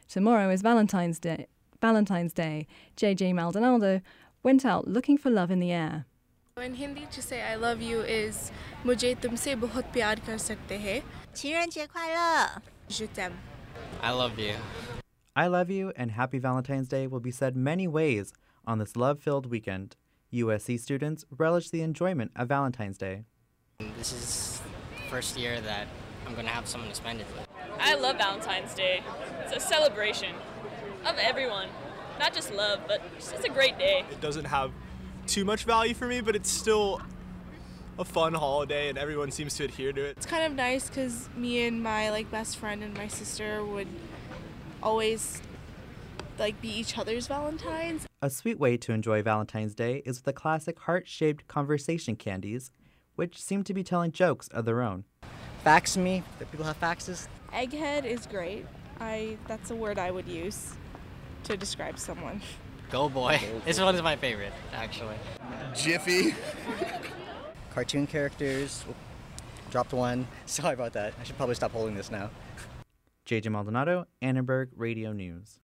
Tomorrow is Valentine's Day. JJ Maldonado went out looking for love in the air. In Hindi, to say I love you is मुझे तुमसे बहुत प्यार कर सकते हैं. 情人节快乐 Je t'aime. I love you. I love you and Happy Valentine's Day will be said many ways on this love-filled weekend. USC students relish the enjoyment of Valentine's Day. This is the first year that I'm going to have someone to spend it with. I love Valentine's Day. It's a celebration of everyone. Not just love, but it's a great day. It doesn't have too much value for me, but it's still a fun holiday and everyone seems to adhere to it. It's kind of nice because me and my best friend and my sister would always be each other's Valentines. A sweet way to enjoy Valentine's Day is with the classic heart-shaped conversation candies, which seem to be telling jokes of their own. Fax me, that people have faxes. Egghead is great. That's a word I would use to describe someone. Go boy. This one is my favorite, actually. Jiffy. Cartoon characters. Oop, dropped one. Sorry about that. I should probably stop holding this now. JJ Maldonado, Annenberg Radio News.